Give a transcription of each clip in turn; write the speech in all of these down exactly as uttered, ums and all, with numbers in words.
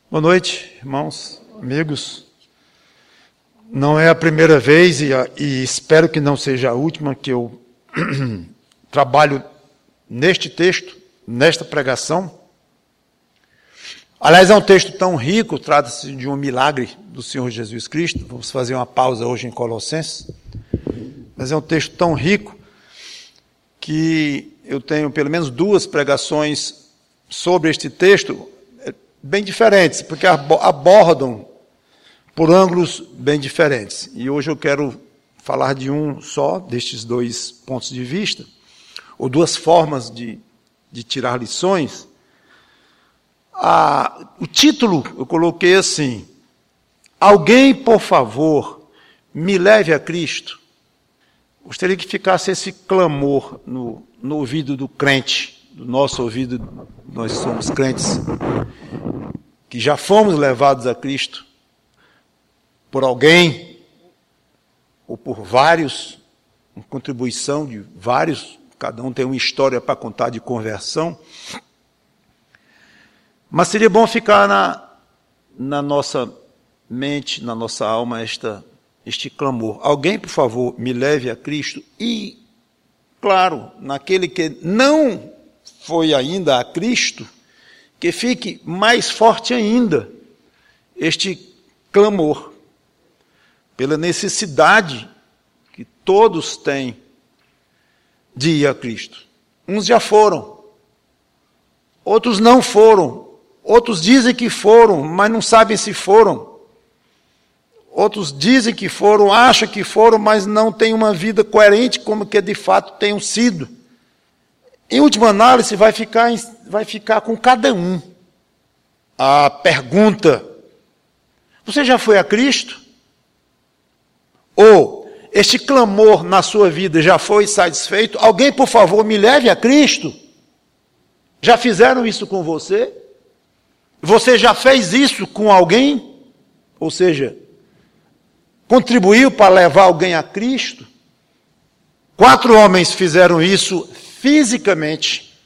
Boa noite, irmãos, amigos. Não é a primeira vez e, e espero que não seja a última que eu trabalho neste texto, nesta pregação. Aliás, é um texto tão rico, trata-se de um milagre do Senhor Jesus Cristo. Vamos fazer uma pausa hoje em Colossenses. Mas é um texto tão rico que eu tenho pelo menos duas pregações sobre este texto, bem diferentes, porque abordam por ângulos bem diferentes. E hoje eu quero falar de um só, destes dois pontos de vista, ou duas formas de, de tirar lições. Ah, o título eu coloquei assim: alguém, por favor, me leve a Cristo. Gostaria que ficasse esse clamor no, no ouvido do crente, do nosso ouvido. Nós somos crentes que já fomos levados a Cristo por alguém ou por vários, uma contribuição de vários, cada um tem uma história para contar de conversão. Mas seria bom ficar na, na nossa mente, na nossa alma, esta, este clamor. Alguém, por favor, me leve a Cristo. E, claro, naquele que não foi ainda a Cristo, que fique mais forte ainda este clamor, pela necessidade que todos têm de ir a Cristo. Uns já foram, outros não foram, outros dizem que foram, mas não sabem se foram. Outros dizem que foram, acham que foram, mas não têm uma vida coerente como que de fato tenham sido. Em última análise, vai ficar, vai ficar com cada um a pergunta: você já foi a Cristo? Ou este clamor na sua vida já foi satisfeito? Alguém, por favor, me leve a Cristo? Já fizeram isso com você? Você já fez isso com alguém? Ou seja, contribuiu para levar alguém a Cristo? Quatro homens fizeram isso fisicamente.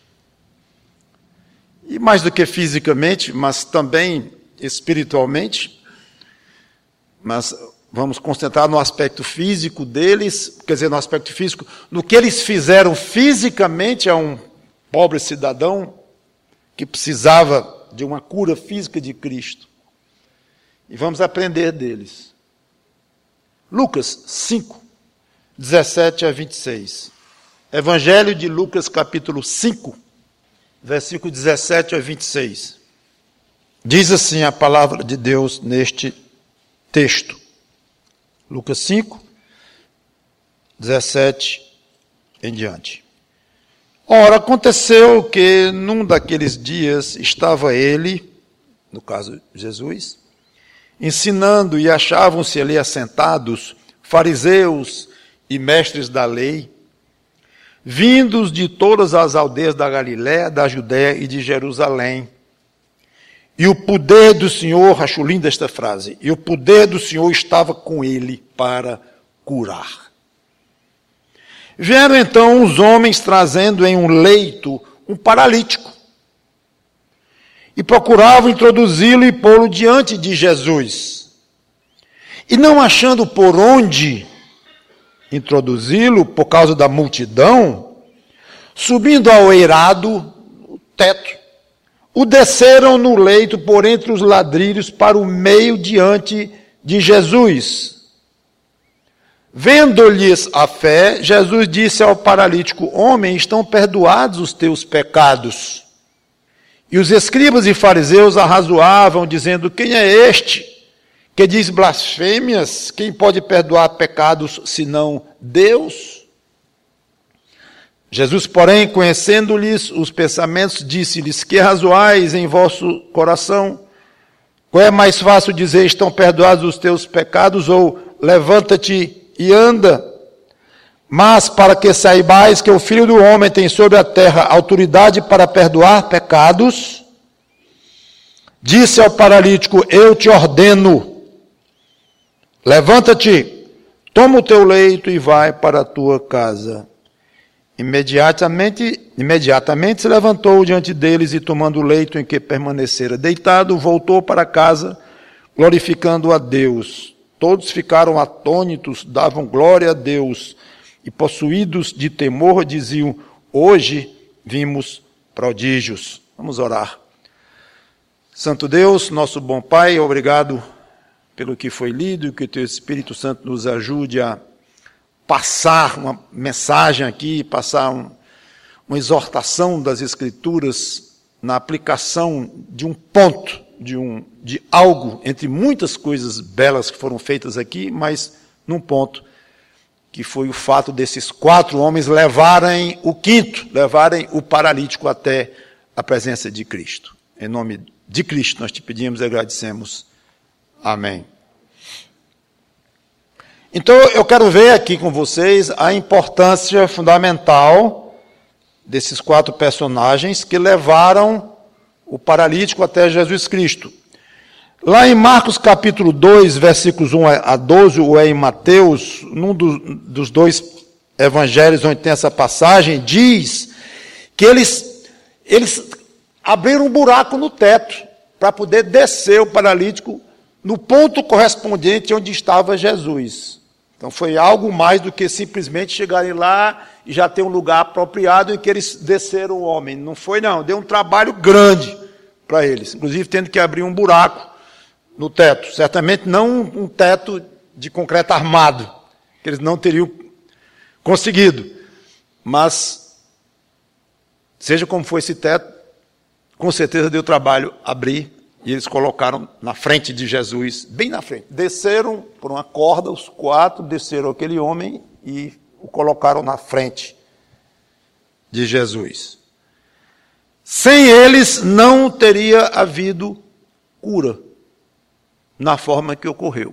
E mais do que fisicamente, mas também espiritualmente. Mas vamos concentrar no aspecto físico deles, quer dizer, no aspecto físico, no que eles fizeram fisicamente a um pobre cidadão que precisava de uma cura física de Cristo. E vamos aprender deles. Lucas cinco, dezessete a vinte e seis. Evangelho de Lucas, capítulo cinco, versículo dezessete a vinte e seis. Diz assim a palavra de Deus neste texto. Lucas cinco, dezessete em diante. Ora, aconteceu que num daqueles dias estava ele, no caso Jesus, ensinando, e achavam-se ali assentados fariseus e mestres da lei, vindos de todas as aldeias da Galiléia, da Judéia e de Jerusalém. E o poder do Senhor, acho linda esta frase, e o poder do Senhor estava com ele para curar. Vieram então os homens trazendo em um leito um paralítico, e procuravam introduzi-lo e pô-lo diante de Jesus. E não achando por onde introduzi-lo, por causa da multidão, subindo ao eirado, o teto, o desceram no leito por entre os ladrilhos para o meio diante de Jesus. Vendo-lhes a fé, Jesus disse ao paralítico: homem, estão perdoados os teus pecados. E os escribas e fariseus arrazoavam, dizendo: quem é este que diz blasfêmias? Quem pode perdoar pecados senão Deus? Jesus, porém, conhecendo-lhes os pensamentos, disse-lhes: que razoais em vosso coração? Qual é mais fácil dizer: estão perdoados os teus pecados, ou levanta-te e anda? Mas para que saibais que o Filho do Homem tem sobre a terra autoridade para perdoar pecados, disse ao paralítico: eu te ordeno, levanta-te, toma o teu leito e vai para a tua casa. Imediatamente, imediatamente se levantou diante deles e, tomando o leito em que permanecera deitado, voltou para casa, glorificando a Deus. Todos ficaram atônitos, davam glória a Deus e, possuídos de temor, diziam: hoje vimos prodígios. Vamos orar. Santo Deus, nosso bom Pai, obrigado pelo que foi lido e que o Teu Espírito Santo nos ajude a passar uma mensagem aqui, passar um, uma exortação das Escrituras na aplicação de um ponto, de, um, de algo, entre muitas coisas belas que foram feitas aqui, mas num ponto, que foi o fato desses quatro homens levarem o quinto, levarem o paralítico até a presença de Cristo. Em nome de Cristo nós te pedimos e agradecemos. Amém. Então eu quero ver aqui com vocês a importância fundamental desses quatro personagens que levaram o paralítico até Jesus Cristo. Lá em Marcos capítulo dois, versículos um a doze, ou é em Mateus, num do, dos dois evangelhos onde tem essa passagem, diz que eles, eles abriram um buraco no teto para poder descer o paralítico no ponto correspondente onde estava Jesus. Então foi algo mais do que simplesmente chegarem lá e já ter um lugar apropriado em que eles desceram o homem. Não foi não, deu um trabalho grande para eles, inclusive tendo que abrir um buraco no teto, certamente não um teto de concreto armado, que eles não teriam conseguido, mas seja como foi esse teto, com certeza deu trabalho abrir, e eles colocaram na frente de Jesus, bem na frente, desceram por uma corda, os quatro desceram aquele homem e o colocaram na frente de Jesus. Sem eles não teria havido cura na forma que ocorreu.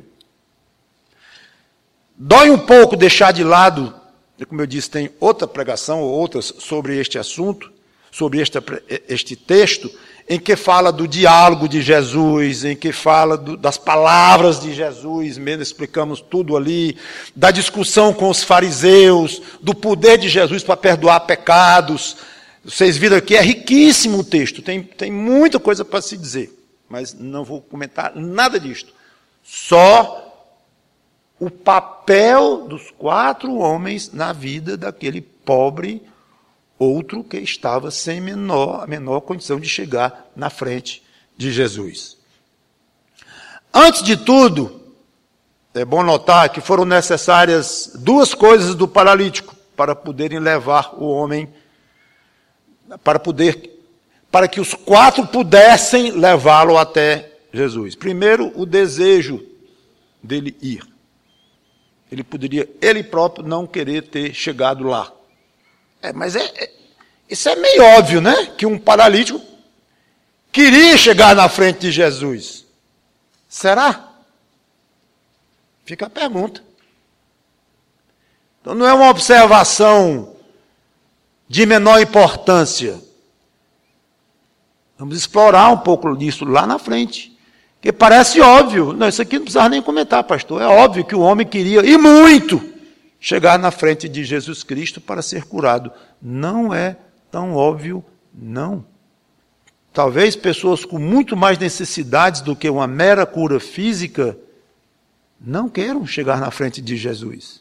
Dói um pouco deixar de lado, como eu disse, tem outra pregação ou outras sobre este assunto, sobre este, este texto, em que fala do diálogo de Jesus, em que fala do, das palavras de Jesus, mesmo explicamos tudo ali, da discussão com os fariseus, do poder de Jesus para perdoar pecados. Vocês viram aqui, é riquíssimo o texto, tem, tem muita coisa para se dizer, mas não vou comentar nada disto. Só o papel dos quatro homens na vida daquele pobre outro que estava sem menor, a menor condição de chegar na frente de Jesus. Antes de tudo, é bom notar que foram necessárias duas coisas do paralítico para poderem levar o homem, para poder, para que os quatro pudessem levá-lo até Jesus. Primeiro, o desejo dele ir. Ele poderia, ele próprio, não querer ter chegado lá. É, mas é, é, isso é meio óbvio, né? Que um paralítico queria chegar na frente de Jesus. Será? Fica a pergunta. Então não é uma observação de menor importância. Vamos explorar um pouco disso lá na frente. Porque parece óbvio. Não, isso aqui não precisava nem comentar, pastor. É óbvio que o homem queria, e muito, chegar na frente de Jesus Cristo para ser curado. Não é tão óbvio, não. Talvez pessoas com muito mais necessidades do que uma mera cura física não queiram chegar na frente de Jesus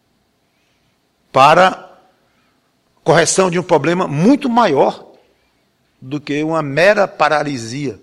para correção de um problema muito maior do que uma mera paralisia.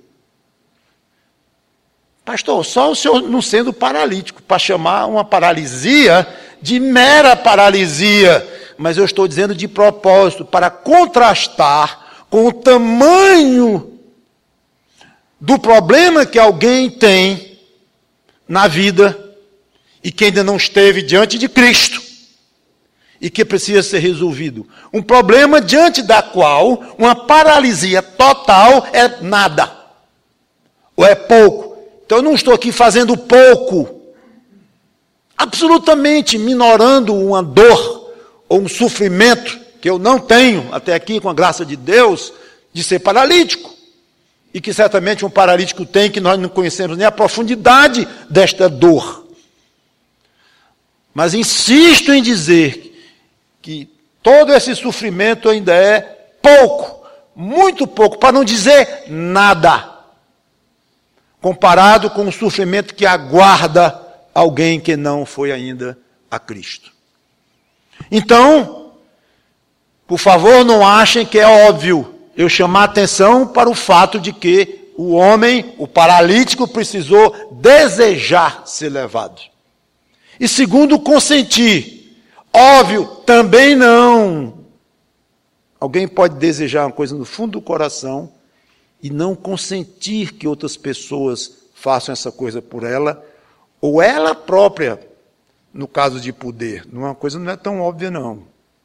Pastor, só o senhor não sendo paralítico, para chamar uma paralisia de mera paralisia, mas eu estou dizendo de propósito, para contrastar com o tamanho do problema que alguém tem na vida e que ainda não esteve diante de Cristo e que precisa ser resolvido. Um problema diante da qual uma paralisia total é nada, ou é pouco. Então eu não estou aqui fazendo pouco, absolutamente minorando uma dor ou um sofrimento que eu não tenho até aqui, com a graça de Deus, de ser paralítico. E que certamente um paralítico tem, que nós não conhecemos nem a profundidade desta dor. Mas insisto em dizer que todo esse sofrimento ainda é pouco, muito pouco, para não dizer nada, comparado com o sofrimento que aguarda alguém que não foi ainda a Cristo. Então, por favor, não achem que é óbvio eu chamar atenção para o fato de que o homem, o paralítico, precisou desejar ser levado. E segundo, consentir. Óbvio, também não. Alguém pode desejar uma coisa no fundo do coração e não consentir que outras pessoas façam essa coisa por ela, ou ela própria, no caso de poder. Uma coisa não é tão óbvia, não.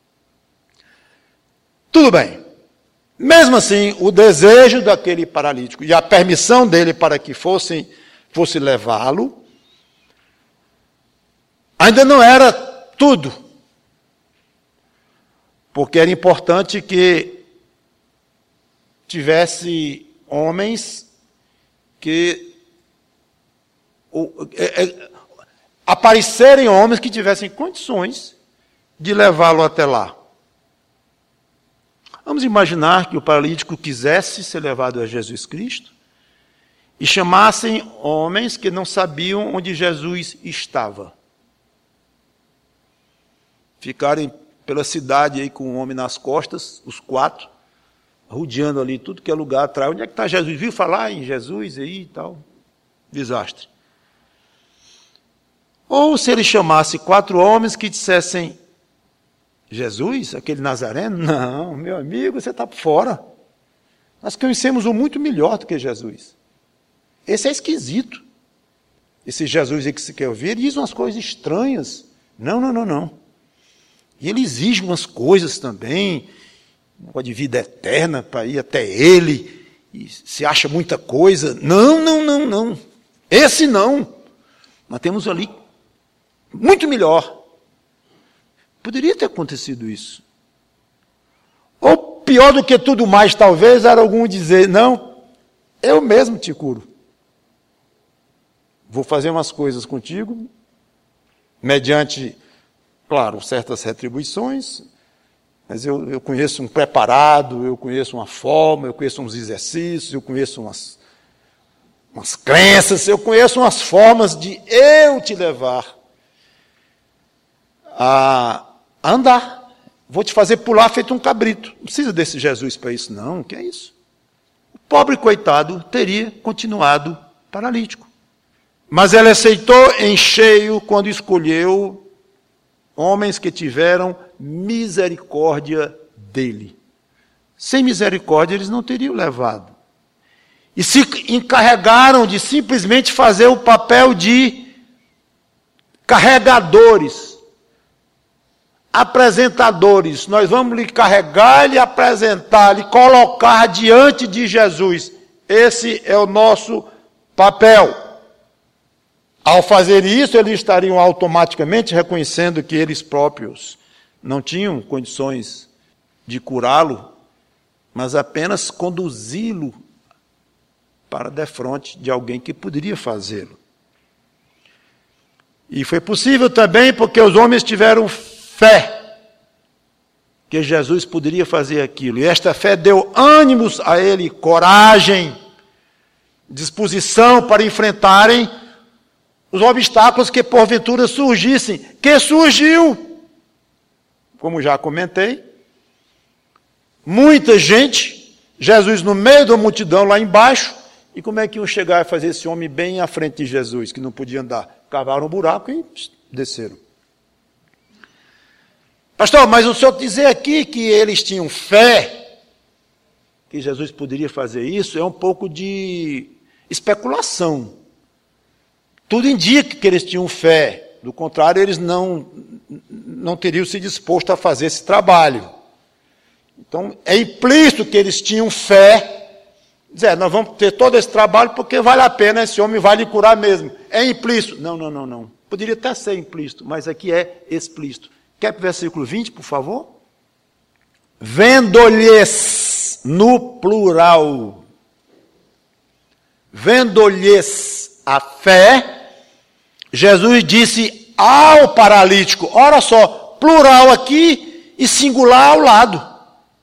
Tudo bem. Mesmo assim, o desejo daquele paralítico e a permissão dele para que fossem, fosse levá-lo, ainda não era tudo. Porque era importante que tivesse homens que ou, é, é, aparecerem homens que tivessem condições de levá-lo até lá. Vamos imaginar que o paralítico quisesse ser levado a Jesus Cristo e chamassem homens que não sabiam onde Jesus estava. Ficarem pela cidade aí com um homem nas costas, os quatro, rodeando ali tudo que é lugar atrás. Onde é que está Jesus? Viu falar em Jesus aí e tal? Desastre. Ou se ele chamasse quatro homens que dissessem: Jesus, aquele Nazareno? Não, meu amigo, você está por fora. Nós conhecemos um muito melhor do que Jesus. Esse é esquisito. Esse Jesus aí que você quer ouvir, ele diz umas coisas estranhas. Não, não, não, não. E ele exige umas coisas também, um negócio de vida eterna para ir até ele, e se acha muita coisa. Não, não, não, não. Esse não. Nós temos ali muito melhor. Poderia ter acontecido isso. Ou pior do que tudo mais, talvez, era algum dizer: não, eu mesmo te curo. Vou fazer umas coisas contigo, mediante, claro, certas retribuições, mas eu, eu conheço um preparado, eu conheço uma forma, eu conheço uns exercícios, eu conheço umas, umas crenças, eu conheço umas formas de eu te levar a andar. Vou te fazer pular feito um cabrito. Não precisa desse Jesus para isso, não. O que é isso? O pobre coitado teria continuado paralítico. Mas ele aceitou em cheio quando escolheu homens que tiveram misericórdia dele. Sem misericórdia eles não teriam levado. E se encarregaram de simplesmente fazer o papel de carregadores, apresentadores. Nós vamos lhe carregar, lhe apresentar, lhe colocar diante de Jesus. Esse é o nosso papel. Ao fazer isso, eles estariam automaticamente reconhecendo que eles próprios não tinham condições de curá-lo, mas apenas conduzi-lo para defronte de alguém que poderia fazê-lo. E foi possível também porque os homens tiveram fé que Jesus poderia fazer aquilo. E esta fé deu ânimos a ele, coragem, disposição para enfrentarem os obstáculos que porventura surgissem, que surgiu, como já comentei, muita gente, Jesus no meio da multidão lá embaixo, e como é que iam chegar a fazer esse homem bem à frente de Jesus, que não podia andar? Cavaram um buraco e desceram. Pastor, mas o senhor dizer aqui que eles tinham fé, que Jesus poderia fazer isso, é um pouco de especulação. Tudo indica que eles tinham fé, do contrário, eles não, não teriam se disposto a fazer esse trabalho. Então, é implícito que eles tinham fé, dizer, nós vamos ter todo esse trabalho porque vale a pena, esse homem vai lhe curar mesmo. É implícito. Não, não, não, não. Poderia até ser implícito, mas aqui é explícito. Quer para o versículo vinte, por favor? Vendo-lhes, no plural, vendo-lhes a fé, Jesus disse ao paralítico, olha só, plural aqui, e singular ao lado.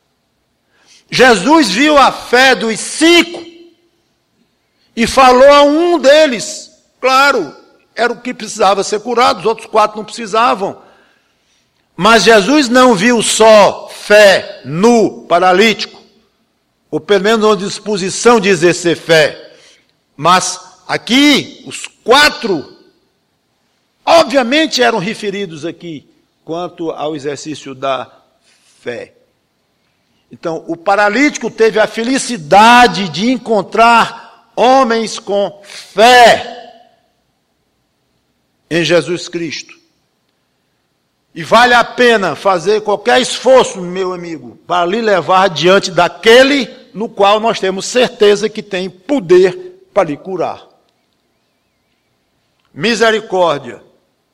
Jesus viu a fé dos cinco e falou a um deles. Claro, era o que precisava ser curado, os outros quatro não precisavam. Mas Jesus não viu só fé no paralítico, ou pelo menos uma disposição de exercer fé. Mas aqui, os quatro, obviamente eram referidos aqui quanto ao exercício da fé. Então, o paralítico teve a felicidade de encontrar homens com fé em Jesus Cristo. E vale a pena fazer qualquer esforço, meu amigo, para lhe levar diante daquele no qual nós temos certeza que tem poder para lhe curar. Misericórdia,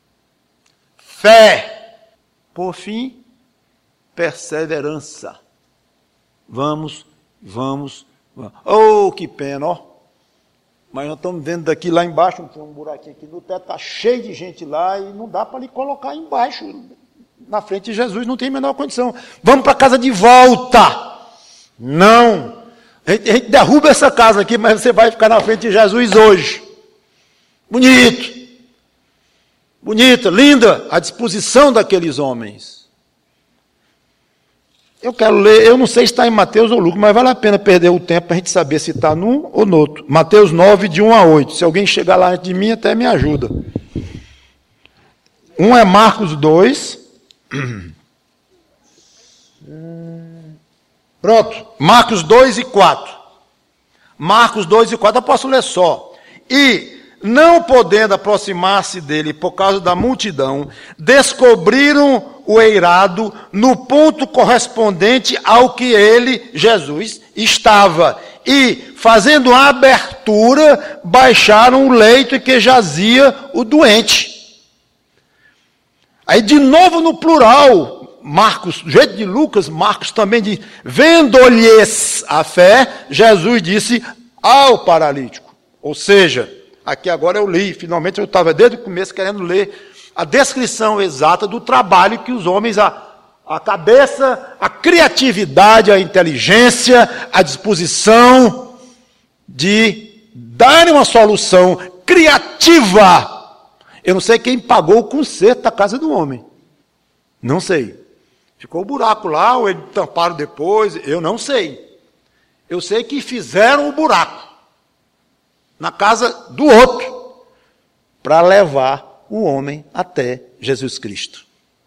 fé, por fim, perseverança. Vamos, vamos, vamos. Oh, que pena, ó. Mas nós estamos vendo daqui lá embaixo, tem um buraquinho aqui no teto, está cheio de gente lá e não dá para lhe colocar embaixo. Na frente de Jesus não tem a menor condição. Vamos para a casa de volta. Não. A gente, a gente derruba essa casa aqui, mas você vai ficar na frente de Jesus hoje. Bonito. Bonita, linda a disposição daqueles homens. Eu quero ler, eu não sei se está em Mateus ou Lucas, mas vale a pena perder o tempo para a gente saber se está num ou no outro. Mateus nove, de um a oito. Se alguém chegar lá antes de mim, até me ajuda. Um é Marcos dois. Pronto. Marcos dois e quatro. Marcos dois e quatro, eu posso ler só. E, não podendo aproximar-se dele por causa da multidão, descobriram o eirado no ponto correspondente ao que ele, Jesus, estava. E, fazendo a abertura, baixaram o leito em que jazia o doente. Aí, de novo no plural, Marcos, do jeito de Lucas, Marcos também diz, vendo-lhes a fé, Jesus disse ao paralítico. Ou seja, aqui agora eu li, finalmente eu estava desde o começo querendo ler a descrição exata do trabalho que os homens, a, a cabeça, a criatividade, a inteligência, a disposição de darem uma solução criativa. Eu não sei quem pagou o conserto da casa do homem. Não sei. Ficou o buraco lá, ou eles tamparam depois, eu não sei. Eu sei que fizeram o buraco na casa do outro para levar o homem até Jesus Cristo.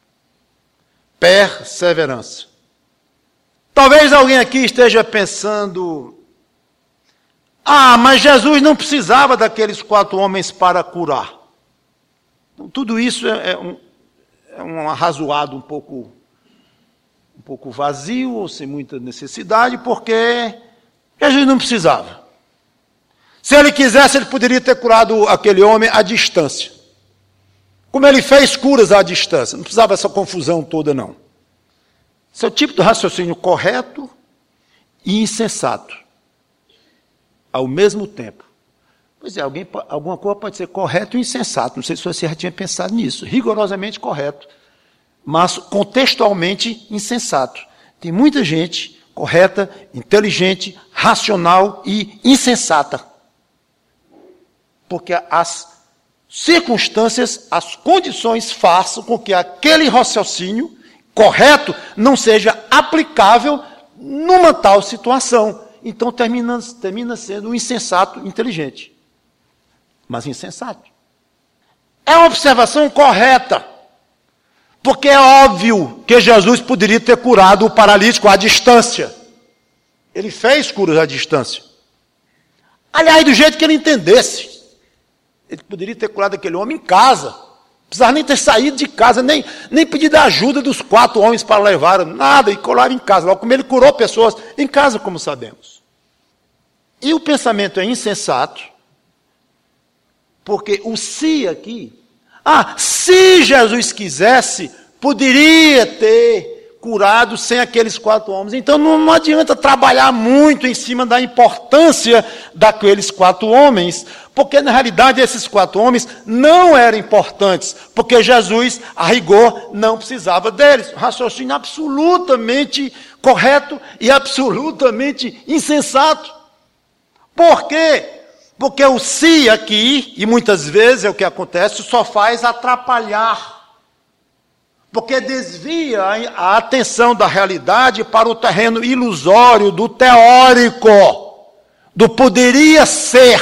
Perseverança. Talvez alguém aqui esteja pensando, ah, mas Jesus não precisava daqueles quatro homens para curar. Então, tudo isso é, é, um, é um arrazoado um pouco, um pouco vazio, ou sem muita necessidade, porque Jesus não precisava. Se ele quisesse, ele poderia ter curado aquele homem à distância. Como ele fez curas à distância. Não precisava essa confusão toda, não. Esse é o tipo de raciocínio correto e insensato. Ao mesmo tempo. Pois é, alguém, alguma coisa pode ser correto e insensato. Não sei se você já tinha pensado nisso. Rigorosamente correto. Mas contextualmente insensato. Tem muita gente correta, inteligente, racional e insensata. Porque as circunstâncias, as condições façam com que aquele raciocínio correto não seja aplicável numa tal situação. Então termina, termina sendo um insensato inteligente. Mas insensato. É uma observação correta. Porque é óbvio que Jesus poderia ter curado o paralítico à distância. Ele fez curas à distância. Aliás, do jeito que ele entendesse. Ele poderia ter curado aquele homem em casa. Não precisava nem ter saído de casa, nem, nem pedido a ajuda dos quatro homens para levar, nada, e curava em casa. Logo como ele curou pessoas em casa, como sabemos. E o pensamento é insensato, porque o se aqui, ah, se Jesus quisesse, poderia ter curado sem aqueles quatro homens. Então não, não adianta trabalhar muito em cima da importância daqueles quatro homens, porque na realidade esses quatro homens não eram importantes, porque Jesus, a rigor, não precisava deles. Raciocínio absolutamente correto e absolutamente insensato. Por quê? Porque o se aqui, e muitas vezes é o que acontece, só faz atrapalhar. Porque desvia a atenção da realidade para o terreno ilusório, do teórico, do poderia ser.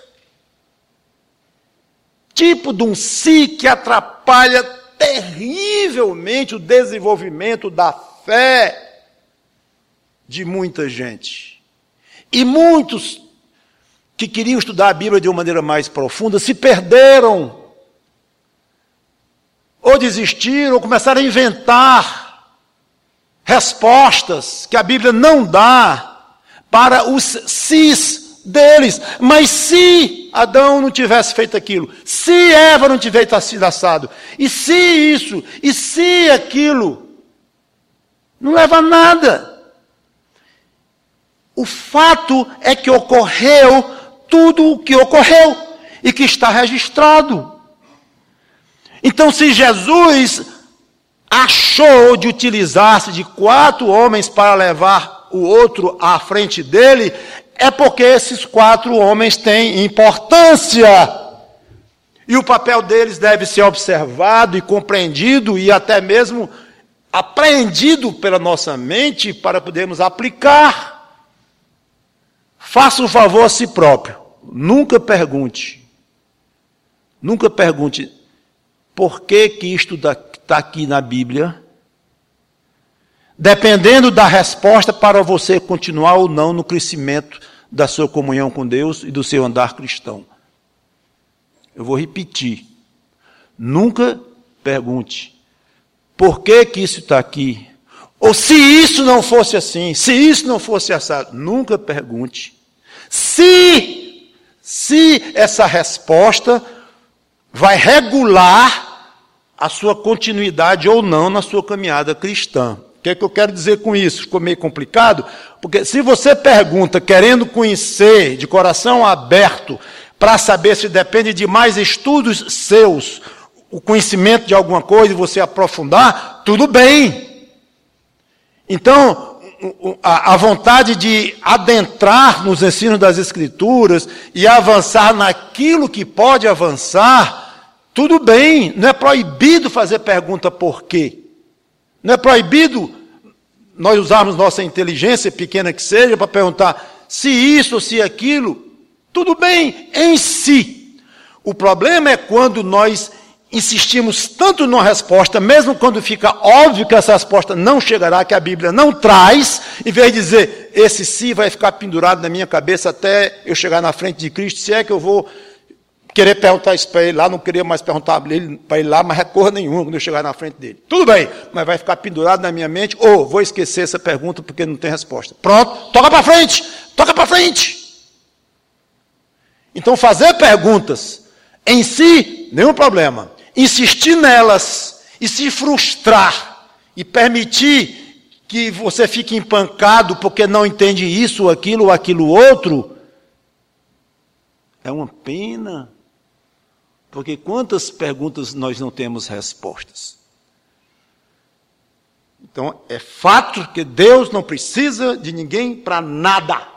Tipo de um si que atrapalha terrivelmente o desenvolvimento da fé de muita gente. E muitos que queriam estudar a Bíblia de uma maneira mais profunda se perderam, ou desistiram, ou começaram a inventar respostas que a Bíblia não dá para os sis deles. Mas se Adão não tivesse feito aquilo, se Eva não tivesse sido assado, e se isso, e se aquilo, não leva a nada. O fato é que ocorreu tudo o que ocorreu e que está registrado. Então, se Jesus achou de utilizar-se de quatro homens para levar o outro à frente dele, é porque esses quatro homens têm importância. E o papel deles deve ser observado e compreendido e até mesmo apreendido pela nossa mente para podermos aplicar. Faça um favor a si próprio. Nunca pergunte. Nunca pergunte por que que isto está aqui na Bíblia. Dependendo da resposta para você continuar ou não no crescimento da sua comunhão com Deus e do seu andar cristão. Eu vou repetir. Nunca pergunte por que que isso está aqui. Ou se isso não fosse assim, se isso não fosse assado. Nunca pergunte. Se, se essa resposta vai regular a sua continuidade ou não na sua caminhada cristã. O que é que eu quero dizer com isso? Ficou meio complicado? Porque se você pergunta, querendo conhecer, de coração aberto, para saber se depende de mais estudos seus, o conhecimento de alguma coisa e você aprofundar, tudo bem. Então, a vontade de adentrar nos ensinos das Escrituras e avançar naquilo que pode avançar, tudo bem, não é proibido fazer pergunta por quê. Não é proibido nós usarmos nossa inteligência, pequena que seja, para perguntar se isso ou se aquilo. Tudo bem, em si. O problema é quando nós insistimos tanto numa resposta, mesmo quando fica óbvio que essa resposta não chegará, que a Bíblia não traz, em vez de dizer, esse si vai ficar pendurado na minha cabeça até eu chegar na frente de Cristo, se é que eu vou querer perguntar isso para ele lá, não queria mais perguntar para ele, para ele lá, mas recorra nenhuma quando eu chegar na frente dele. Tudo bem, mas vai ficar pendurado na minha mente, ou vou esquecer essa pergunta porque não tem resposta. Pronto, toca para frente, toca para frente. Então fazer perguntas em si, nenhum problema. Insistir nelas e se frustrar e permitir que você fique empancado porque não entende isso, ou aquilo, ou aquilo outro, é uma pena. Porque quantas perguntas nós não temos respostas? Então, é fato que Deus não precisa de ninguém para nada.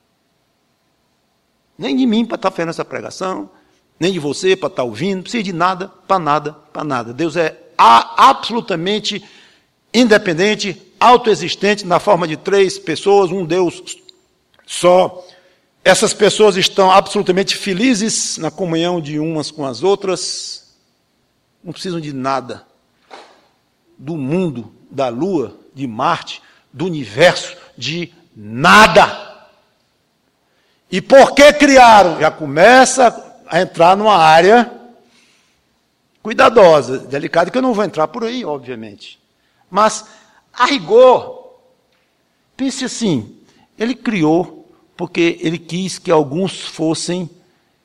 Nem de mim para estar fazendo essa pregação, nem de você para estar ouvindo, não precisa de nada, para nada, para nada. Deus é a, absolutamente independente, autoexistente, na forma de três pessoas, um Deus só. Essas pessoas estão absolutamente felizes na comunhão de umas com as outras, não precisam de nada, do mundo, da Lua, de Marte, do universo, de nada. E por que criaram? Já começa a entrar numa área cuidadosa, delicada, que eu não vou entrar por aí, obviamente. Mas, a rigor, pense assim, ele criou porque ele quis que alguns fossem,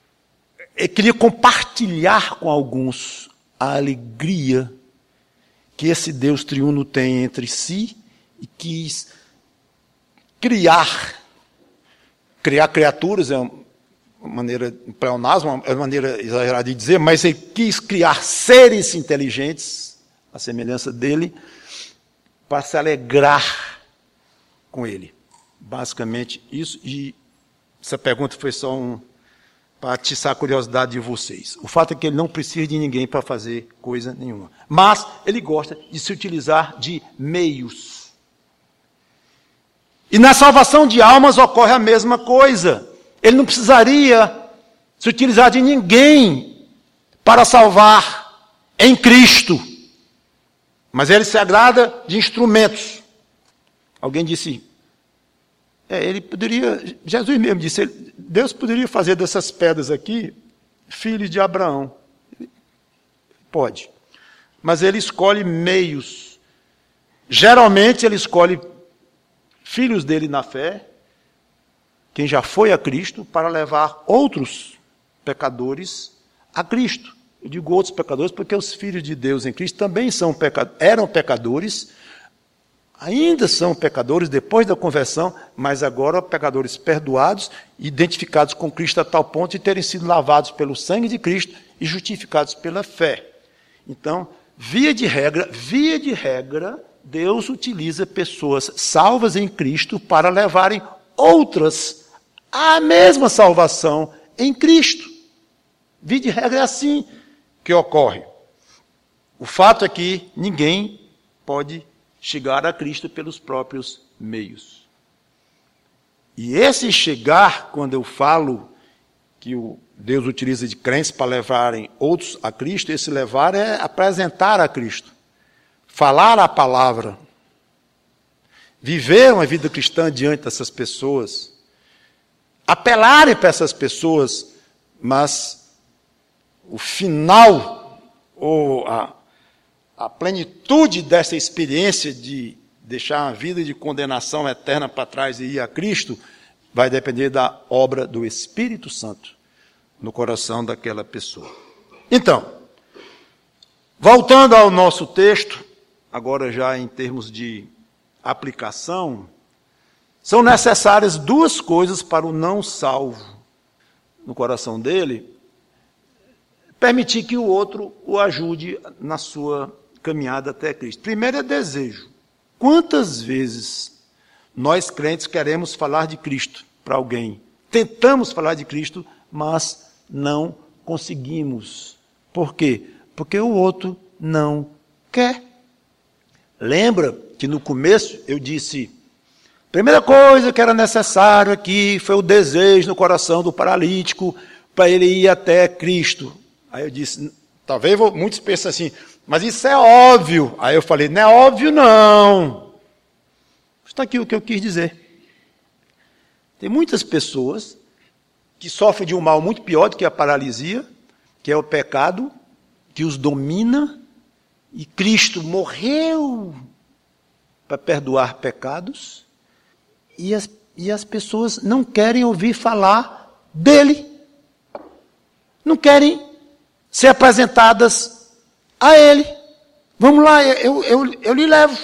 ele queria compartilhar com alguns a alegria que esse Deus triuno tem entre si e quis criar, criar criaturas, é uma maneira, um pleonasmo, é uma maneira exagerada de dizer, mas ele quis criar seres inteligentes, à semelhança dele, para se alegrar com ele. Basicamente isso, e essa pergunta foi só um, para atiçar a curiosidade de vocês. O fato é que ele não precisa de ninguém para fazer coisa nenhuma. Mas ele gosta de se utilizar de meios. E na salvação de almas ocorre a mesma coisa. Ele não precisaria se utilizar de ninguém para salvar em Cristo. Mas ele se agrada de instrumentos. Alguém disse, é, ele poderia, Jesus mesmo disse, ele, Deus poderia fazer dessas pedras aqui filhos de Abraão. Pode. Mas ele escolhe meios. Geralmente ele escolhe filhos dele na fé, quem já foi a Cristo, para levar outros pecadores a Cristo. Eu digo outros pecadores porque os filhos de Deus em Cristo também são peca- eram pecadores, ainda são pecadores depois da conversão, mas agora pecadores perdoados, identificados com Cristo a tal ponto de terem sido lavados pelo sangue de Cristo e justificados pela fé. Então, via de regra, via de regra, Deus utiliza pessoas salvas em Cristo para levarem outras à mesma salvação em Cristo. Via de regra é assim que ocorre. O fato é que ninguém pode chegar a Cristo pelos próprios meios. E esse chegar, quando eu falo que o Deus utiliza de crentes para levarem outros a Cristo, esse levar é apresentar a Cristo, falar a palavra, viver uma vida cristã diante dessas pessoas, apelarem para essas pessoas, mas o final, ou a, a plenitude dessa experiência de deixar uma vida de condenação eterna para trás e ir a Cristo, vai depender da obra do Espírito Santo no coração daquela pessoa. Então, voltando ao nosso texto, agora já em termos de aplicação, são necessárias duas coisas para o não salvo no coração dele, permitir que o outro o ajude na sua caminhada até Cristo. Primeiro é desejo. Quantas vezes nós crentes queremos falar de Cristo para alguém? Tentamos falar de Cristo, mas não conseguimos. Por quê? Porque o outro não quer. Lembra que no começo eu disse, a primeira coisa que era necessário aqui foi o desejo no coração do paralítico para ele ir até Cristo. Aí eu disse, talvez muitos pensem assim, mas isso é óbvio. Aí eu falei, não é óbvio não. Está aqui o que eu quis dizer. Tem muitas pessoas que sofrem de um mal muito pior do que a paralisia, que é o pecado, que os domina, e Cristo morreu para perdoar pecados, e as, e as pessoas não querem ouvir falar dele. Não querem ser apresentadas a ele. Vamos lá, eu, eu, eu lhe levo.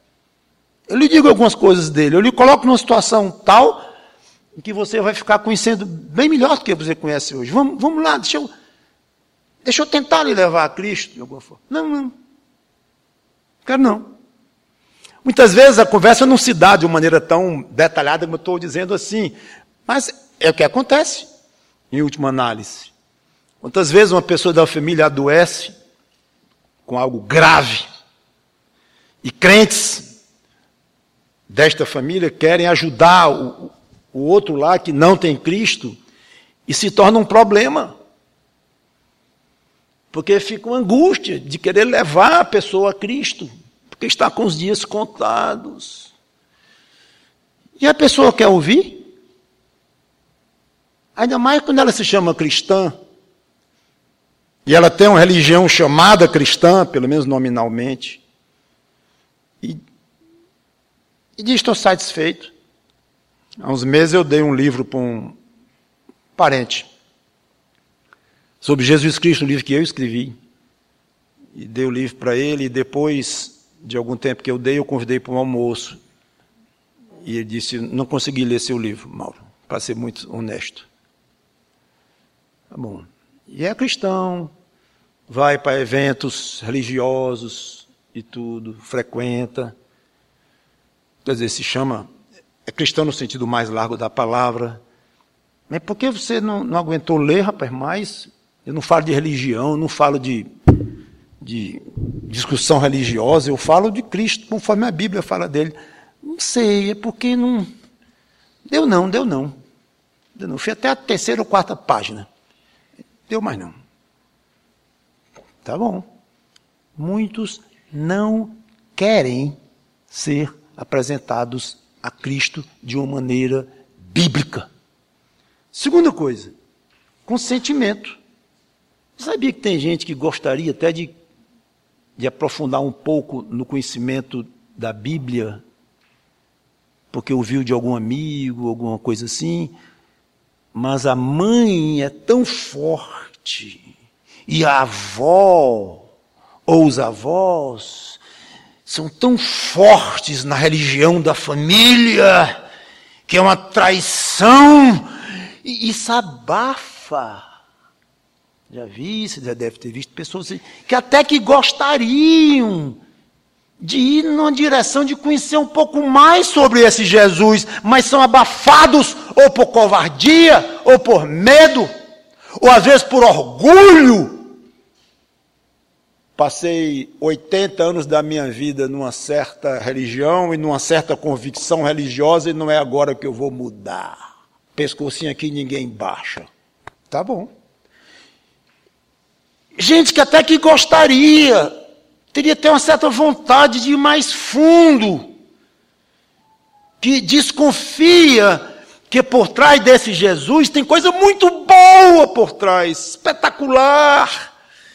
Eu lhe digo algumas coisas dele. Eu lhe coloco numa situação tal em que você vai ficar conhecendo bem melhor do que você conhece hoje. Vamos, vamos lá, deixa eu, deixa eu tentar lhe levar a Cristo de alguma forma. Não, não. Quero não. Muitas vezes a conversa não se dá de uma maneira tão detalhada como eu estou dizendo assim. Mas é o que acontece, em última análise. Quantas vezes uma pessoa da família adoece com algo grave e crentes desta família querem ajudar o, o outro lá que não tem Cristo e se torna um problema. Porque fica uma angústia de querer levar a pessoa a Cristo, porque está com os dias contados. E a pessoa quer ouvir? Ainda mais quando ela se chama cristã, e ela tem uma religião chamada cristã, pelo menos nominalmente, e, e diz, estou satisfeito. Há uns meses eu dei um livro para um parente, sobre Jesus Cristo, um livro que eu escrevi. e dei o livro para ele, e depois de algum tempo que eu dei, eu convidei para um almoço. E ele disse, não consegui ler seu livro, Mauro, para ser muito honesto. Tá bom. E é cristão, vai para eventos religiosos e tudo, frequenta. Quer dizer, se chama, é cristão no sentido mais largo da palavra. Mas por que você não, não aguentou ler, rapaz, mais? Eu não falo de religião, eu não falo de, de discussão religiosa, eu falo de Cristo, conforme a Bíblia fala dele. Não sei, é porque não... Deu não, deu não. Deu não. Fui até a terceira ou quarta página. Deu mais não. Tá bom. Muitos não querem ser apresentados a Cristo de uma maneira bíblica. Segunda coisa, consentimento. Sabia que tem gente que gostaria até de, de aprofundar um pouco no conhecimento da Bíblia, porque ouviu de algum amigo, alguma coisa assim, mas a mãe é tão forte, e a avó, ou os avós, são tão fortes na religião da família, que é uma traição, e isso abafa. Já vi, você já deve ter visto pessoas que até que gostariam de ir numa direção de conhecer um pouco mais sobre esse Jesus, mas são abafados ou por covardia, ou por medo, ou às vezes por orgulho. Passei oitenta anos da minha vida numa certa religião e numa certa convicção religiosa, e não é agora que eu vou mudar. Pescocinho aqui ninguém baixa. Tá bom. Gente que até que gostaria, teria até uma certa vontade de ir mais fundo, que desconfia que por trás desse Jesus tem coisa muito boa por trás, espetacular.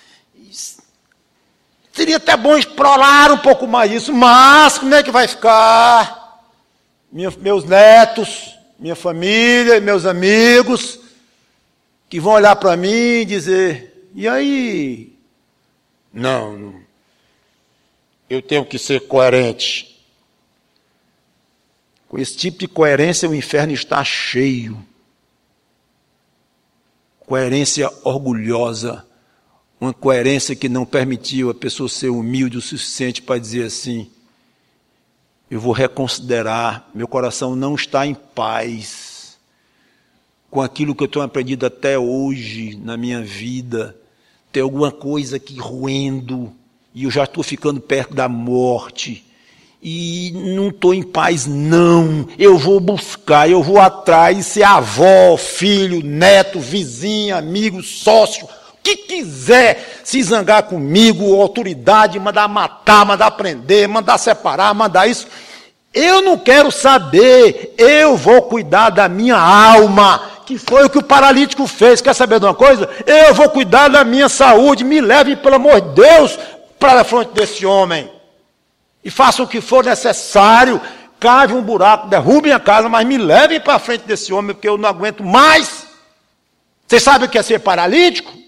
Seria até bom explorar um pouco mais isso, mas como é que vai ficar? Minha, meus netos, minha família e meus amigos, que vão olhar para mim e dizer, e aí? Não, não, eu tenho que ser coerente. Com esse tipo de coerência o inferno está cheio. Coerência orgulhosa. Uma coerência que não permitiu a pessoa ser humilde o suficiente para dizer assim, eu vou reconsiderar, meu coração não está em paz com aquilo que eu tenho aprendido até hoje na minha vida. Tem alguma coisa aqui roendo, e eu já estou ficando perto da morte, e não estou em paz não, eu vou buscar, eu vou atrás, ser avó, filho, neto, vizinho, amigo, sócio, que quiser se zangar comigo, autoridade, mandar matar, mandar prender, mandar separar, mandar isso, eu não quero saber, eu vou cuidar da minha alma, que foi o que o paralítico fez. Quer saber de uma coisa? Eu vou cuidar da minha saúde, me leve, pelo amor de Deus, para a frente desse homem, e faça o que for necessário, cave um buraco, derrubem a casa, mas me levem para a frente desse homem, porque eu não aguento mais. Vocês sabem o que é ser paralítico?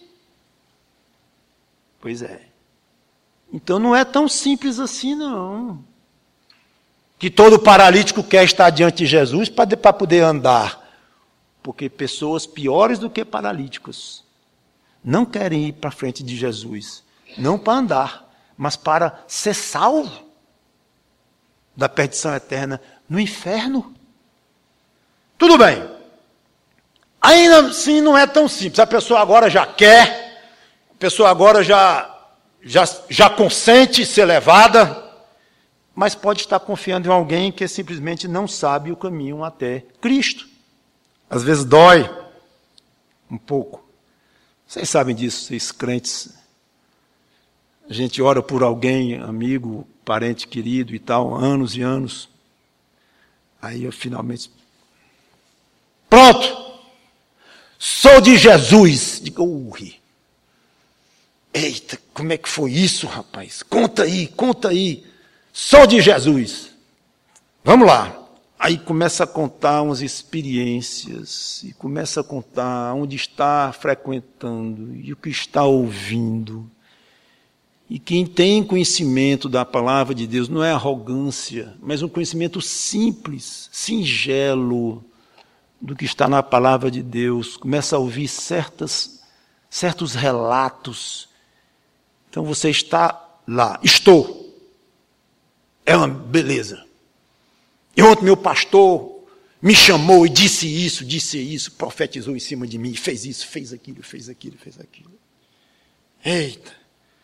Pois é. Então não é tão simples assim, não. Que todo paralítico quer estar diante de Jesus para poder andar. Porque pessoas piores do que paralíticos não querem ir para frente de Jesus. Não para andar, mas para ser salvo da perdição eterna no inferno. Tudo bem. Ainda assim não é tão simples. A pessoa agora já quer... A pessoa agora já, já, já consente ser levada, mas pode estar confiando em alguém que simplesmente não sabe o caminho até Cristo. Às vezes dói um pouco. Vocês sabem disso, vocês crentes. A gente ora por alguém, amigo, parente querido e tal, anos e anos. Aí eu finalmente... Pronto! Sou de Jesus! Digo, ui. Eita, como é que foi isso, rapaz? Conta aí, conta aí. Sou de Jesus. Vamos lá. Aí começa a contar umas experiências, e começa a contar onde está frequentando, e o que está ouvindo. E quem tem conhecimento da palavra de Deus não é arrogância, mas um conhecimento simples, singelo do que está na palavra de Deus. Começa a ouvir certas, certos relatos. Então você está lá, estou. É uma beleza. E ontem meu pastor me chamou e disse isso, disse isso, profetizou em cima de mim, fez isso, fez aquilo, fez aquilo, fez aquilo. Eita!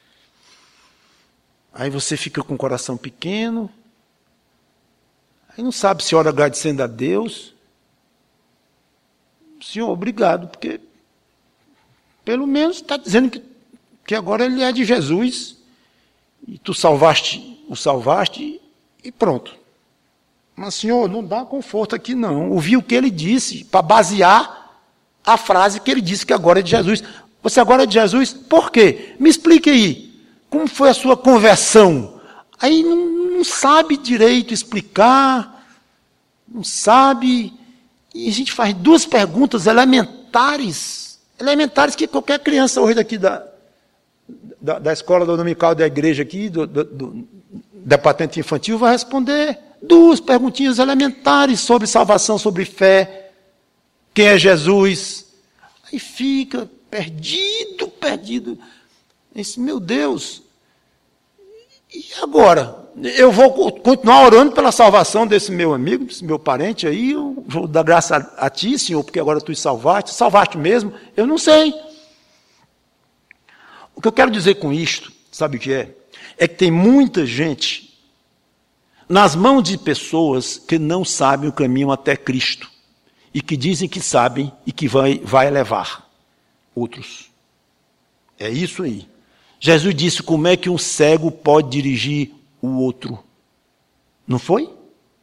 Aí você fica com o coração pequeno, aí não sabe se ora agradecendo a Deus. Senhor, obrigado, porque pelo menos está dizendo que, que agora ele é de Jesus, e tu salvaste, o salvaste, e pronto. Mas, Senhor, não dá conforto aqui não. Ouvi o que ele disse, para basear a frase que ele disse que agora é de Jesus. Você agora é de Jesus? Por quê? Me explique aí. Como foi a sua conversão? Aí não, não sabe direito explicar, não sabe. E a gente faz duas perguntas elementares, elementares que qualquer criança hoje daqui da, da, da escola dominical da igreja aqui, do, do, do departamento infantil, vai responder. Duas perguntinhas elementares sobre salvação, sobre fé, quem é Jesus. Aí fica perdido, perdido. Disse, meu Deus, e agora? Eu vou continuar orando pela salvação desse meu amigo, desse meu parente aí, eu vou dar graça a, a ti, Senhor, porque agora tu salvaste, salvaste mesmo? Eu não sei. O que eu quero dizer com isto, sabe o que é? É que tem muita gente nas mãos de pessoas que não sabem o caminho até Cristo e que dizem que sabem e que vai, vai levar outros. É isso aí. Jesus disse como é que um cego pode dirigir o outro. Não foi?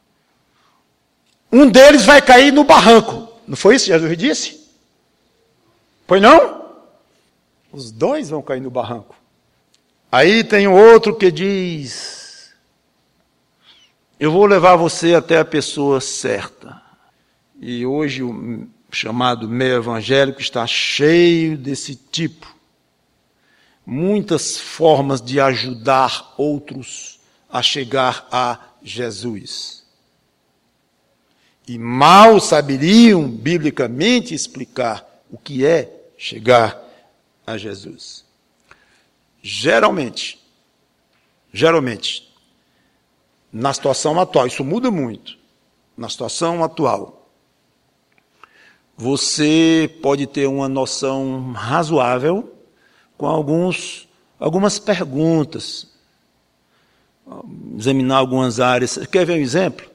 Um deles vai cair no barranco. Não foi isso que Jesus disse? Foi não? Os dois vão cair no barranco. Aí tem outro que diz, eu vou levar você até a pessoa certa. E hoje o chamado meio evangélico está cheio desse tipo. Muitas formas de ajudar outros a chegar a Jesus. E mal saberiam, biblicamente, explicar o que é chegar a Jesus. Geralmente, geralmente, na situação atual, isso muda muito, na situação atual, você pode ter uma noção razoável com alguns, algumas perguntas, examinar algumas áreas. Quer ver um exemplo?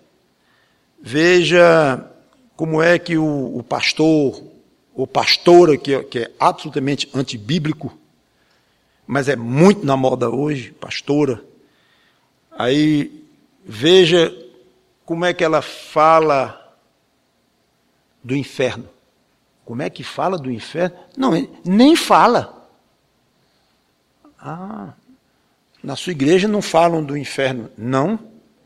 Veja como é que o, o pastor, ou pastora, que é, que é absolutamente antibíblico, mas é muito na moda hoje, pastora, aí veja como é que ela fala do inferno. Como é que fala do inferno? Não, nem fala. Ah, na sua igreja não falam do inferno, não?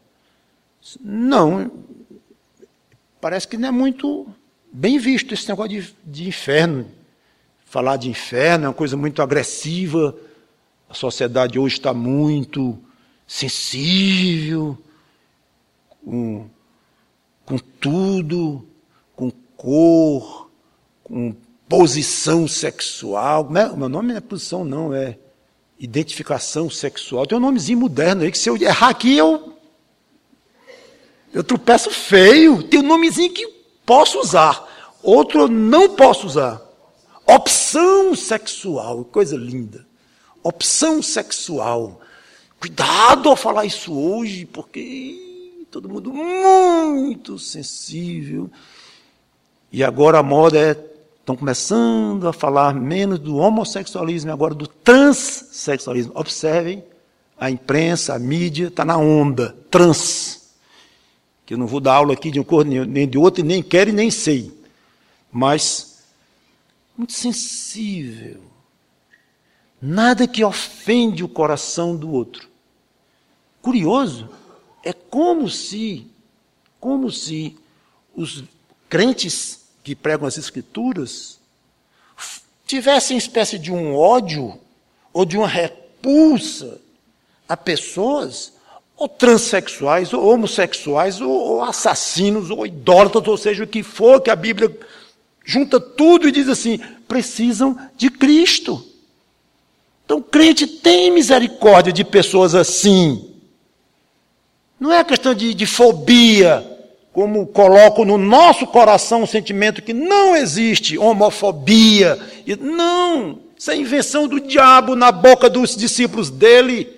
Não. Parece que não é muito bem visto esse negócio de, de inferno. Falar de inferno é uma coisa muito agressiva. A sociedade hoje está muito sensível, com, com tudo, com cor, com posição sexual. O meu nome não é posição, não, é identificação sexual. Tem um nomezinho moderno aí, que se eu errar aqui, eu, eu tropeço feio. Tem um nomezinho que posso usar, outro eu não posso usar. Opção sexual, coisa linda. Opção sexual. Cuidado ao falar isso hoje, porque todo mundo muito sensível. E agora a moda é, estão começando a falar menos do homossexualismo, agora do transexualismo. Observem, a imprensa, a mídia, está na onda, trans. Que eu não vou dar aula aqui de um cor nem de outro, nem quero e nem sei. Mas, muito sensível. Nada que ofende o coração do outro. Curioso, é como se, como se os crentes que pregam as Escrituras tivessem espécie de um ódio ou de uma repulsa a pessoas ou transexuais, ou homossexuais, ou, ou assassinos, ou idólatras, ou seja, o que for, que a Bíblia junta tudo e diz assim, precisam de Cristo. Então, o crente tem misericórdia de pessoas assim. Não é questão de, de fobia, como coloco no nosso coração um sentimento que não existe, homofobia. Não, isso é invenção do diabo na boca dos discípulos dele.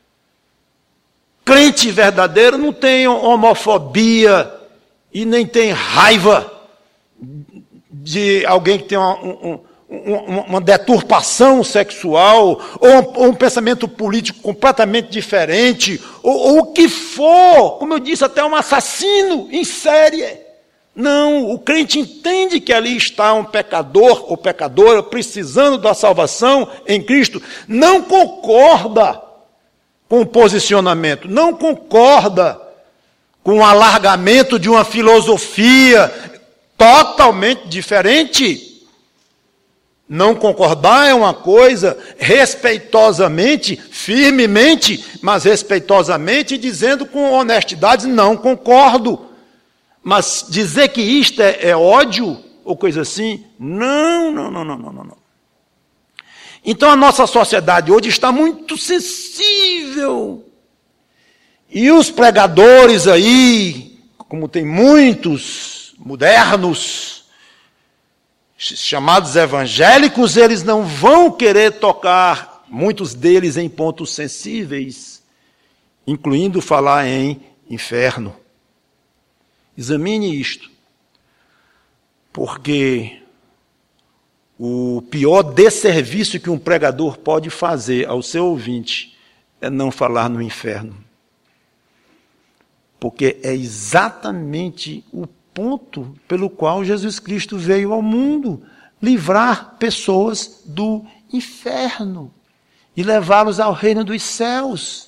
Crente verdadeiro não tem homofobia e nem tem raiva de alguém que tem uma, um, uma, uma deturpação sexual ou um, um pensamento político completamente diferente ou, ou o que for, como eu disse, até um assassino em série. Não, o crente entende que ali está um pecador ou pecadora precisando da salvação em Cristo, não concorda com o posicionamento, não concorda com o alargamento de uma filosofia totalmente diferente. Não concordar é uma coisa, respeitosamente, firmemente, mas respeitosamente, dizendo com honestidade, não concordo. Mas dizer que isto é, é ódio, ou coisa assim, não, não, não, não, não, não. Então a nossa sociedade hoje está muito sensível. E os pregadores aí, como tem muitos modernos, chamados evangélicos, eles não vão querer tocar, muitos deles, em pontos sensíveis, incluindo falar em inferno. Examine isto, porque o pior desserviço que um pregador pode fazer ao seu ouvinte é não falar no inferno. Porque é exatamente o ponto pelo qual Jesus Cristo veio ao mundo, livrar pessoas do inferno e levá-los ao reino dos céus.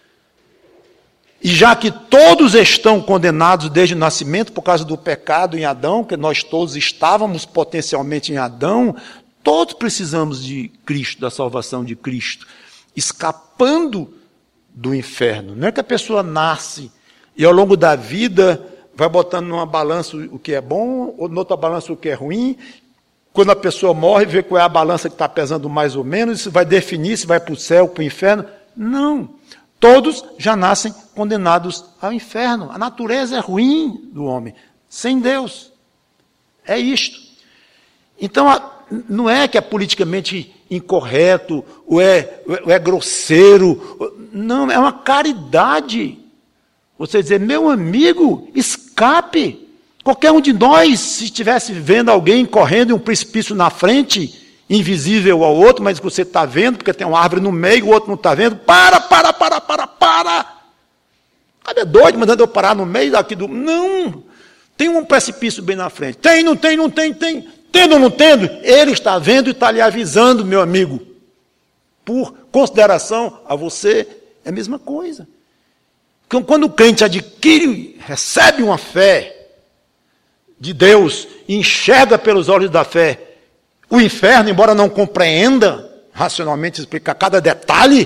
E já que todos estão condenados desde o nascimento por causa do pecado em Adão, que nós todos estávamos potencialmente em Adão, todos precisamos de Cristo, da salvação de Cristo, escapando do inferno. Não é que a pessoa nasce e ao longo da vida vai botando numa balança o que é bom, ou noutra balança o que é ruim. Quando a pessoa morre, vê qual é a balança que está pesando mais ou menos, isso vai definir se vai para o céu, para o inferno. Não. Todos já nascem condenados ao inferno. A natureza é ruim do homem, sem Deus. É isto. Então, não é que é politicamente incorreto, ou é, ou é grosseiro. Não, é uma caridade. Você dizer, meu amigo, escape. Qualquer um de nós, se estivesse vendo alguém correndo em um precipício na frente, invisível ao outro, mas que você está vendo, porque tem uma árvore no meio, o outro não está vendo, para, para, para, para, para. Cadê doido, mandando eu parar no meio daqui do... Não, tem um precipício bem na frente. Tem, não tem, não tem, tem. Tendo ou não tendo, ele está vendo e está lhe avisando, meu amigo. Por consideração a você, é a mesma coisa. Então, quando o crente adquire, recebe uma fé de Deus, e enxerga pelos olhos da fé, o inferno, embora não compreenda racionalmente explicar cada detalhe,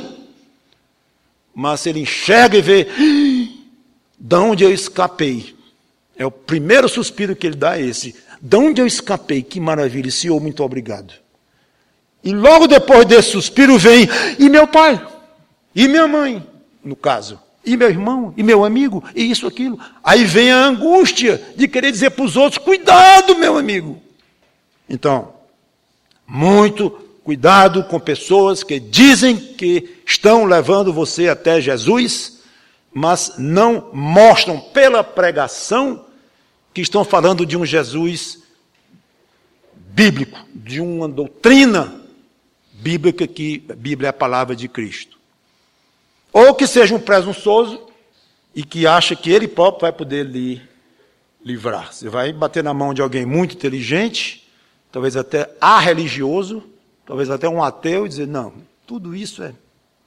mas se ele enxerga e vê, de onde eu escapei? É o primeiro suspiro que ele dá, é esse. De onde eu escapei? Que maravilha, Senhor, muito obrigado. E logo depois desse suspiro vem, e meu pai? E minha mãe, no caso? E meu irmão? E meu amigo? E isso, aquilo? Aí vem a angústia de querer dizer para os outros, cuidado, meu amigo. Então, muito cuidado com pessoas que dizem que estão levando você até Jesus, mas não mostram pela pregação que estão falando de um Jesus bíblico, de uma doutrina bíblica que a Bíblia é a palavra de Cristo. Ou que seja um presunçoso e que acha que ele próprio vai poder lhe livrar. Você vai bater na mão de alguém muito inteligente, talvez até arreligioso, talvez até um ateu, e dizer, não, tudo isso é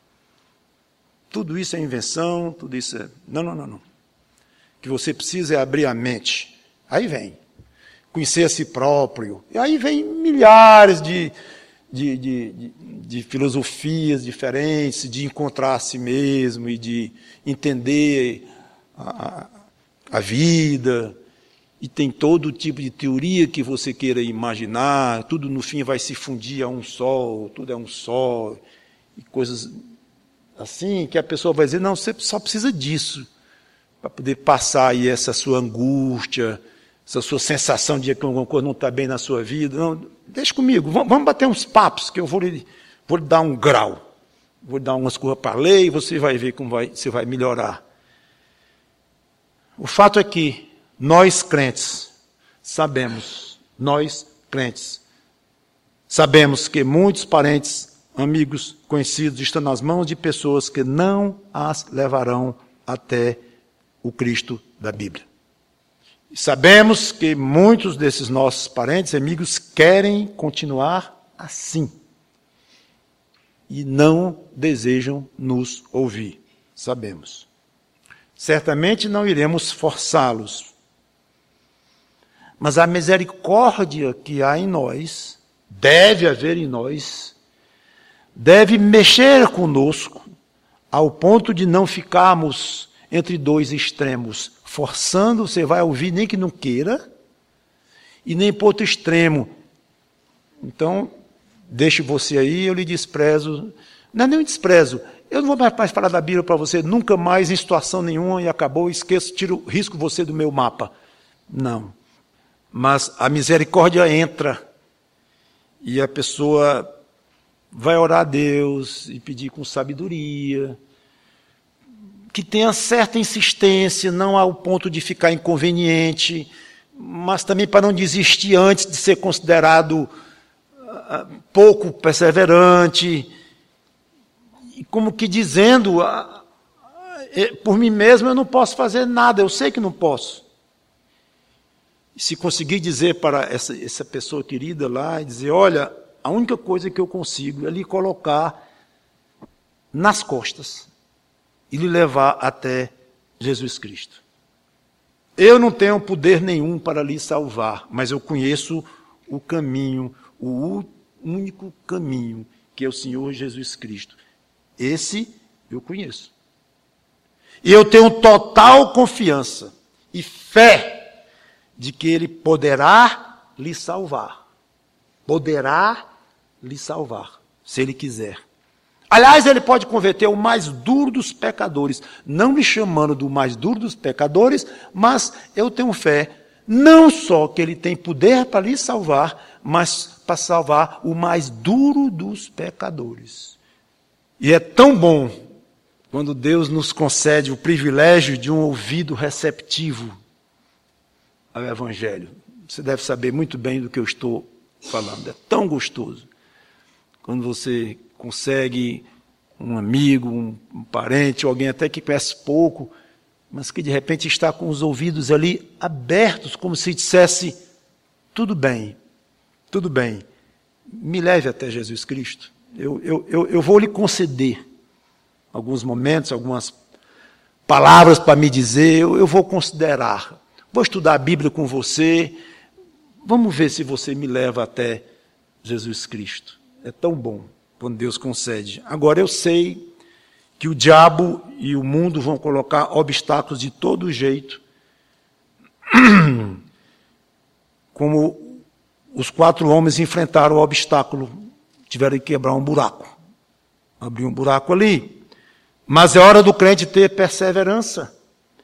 tudo isso é invenção, tudo isso é... Não, não, não, não. O que você precisa é abrir a mente. Aí vem. Conhecer a si próprio. E aí vem milhares de, de, de, de, de filosofias diferentes, de encontrar a si mesmo e de entender a, a vida, e tem todo tipo de teoria que você queira imaginar, tudo no fim vai se fundir a um só, tudo é um só, e coisas assim, que a pessoa vai dizer, não, você só precisa disso, para poder passar aí essa sua angústia, essa sua sensação de que alguma coisa não está bem na sua vida. Não, deixa comigo, vamos bater uns papos, que eu vou lhe, vou lhe dar um grau, vou lhe dar umas coisas para ler e você vai ver como vai, você vai melhorar. O fato é que nós crentes sabemos, nós crentes, sabemos que muitos parentes, amigos, conhecidos estão nas mãos de pessoas que não as levarão até o Cristo da Bíblia. E sabemos que muitos desses nossos parentes e amigos querem continuar assim e não desejam nos ouvir. Sabemos. Certamente não iremos forçá-los. Mas a misericórdia que há em nós, deve haver em nós, deve mexer conosco ao ponto de não ficarmos entre dois extremos, forçando, você vai ouvir nem que não queira, e nem para outro extremo. Então, deixe você aí, eu lhe desprezo. Não é nem um desprezo. Eu não vou mais falar da Bíblia para você, nunca mais, em situação nenhuma, e acabou, esqueço, tiro, risco você do meu mapa. Não. Mas a misericórdia entra, e a pessoa vai orar a Deus e pedir com sabedoria, que tenha certa insistência, não ao ponto de ficar inconveniente, mas também para não desistir antes de ser considerado uh, pouco perseverante, e como que dizendo, uh, uh, por mim mesmo eu não posso fazer nada, eu sei que não posso. E se conseguir dizer para essa, essa pessoa querida lá, e dizer, olha, a única coisa que eu consigo é lhe colocar nas costas e lhe levar até Jesus Cristo. Eu não tenho poder nenhum para lhe salvar, mas eu conheço o caminho, o único caminho, que é o Senhor Jesus Cristo. Esse eu conheço. E eu tenho total confiança e fé de que Ele poderá lhe salvar. Poderá lhe salvar, se Ele quiser. Aliás, Ele pode converter o mais duro dos pecadores, não me chamando do mais duro dos pecadores, mas eu tenho fé, não só que Ele tem poder para lhe salvar, mas para salvar o mais duro dos pecadores. E é tão bom quando Deus nos concede o privilégio de um ouvido receptivo ao Evangelho. Você deve saber muito bem do que eu estou falando, é tão gostoso. Quando você consegue um amigo, um, um parente, alguém até que conhece pouco, mas que de repente está com os ouvidos ali abertos, como se dissesse, tudo bem, tudo bem, me leve até Jesus Cristo. Eu, eu, eu, eu vou lhe conceder alguns momentos, algumas palavras para me dizer, eu, eu vou considerar, vou estudar a Bíblia com você, vamos ver se você me leva até Jesus Cristo. É tão bom quando Deus concede. Agora eu sei que o diabo e o mundo vão colocar obstáculos de todo jeito, como os quatro homens enfrentaram o obstáculo, tiveram que quebrar um buraco, abrir um buraco ali. Mas é hora do crente ter perseverança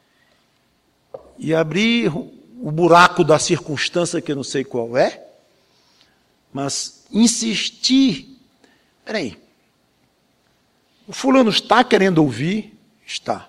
e abrir o buraco da circunstância, que eu não sei qual é, mas insistir. Peraí, o fulano está querendo ouvir? Está.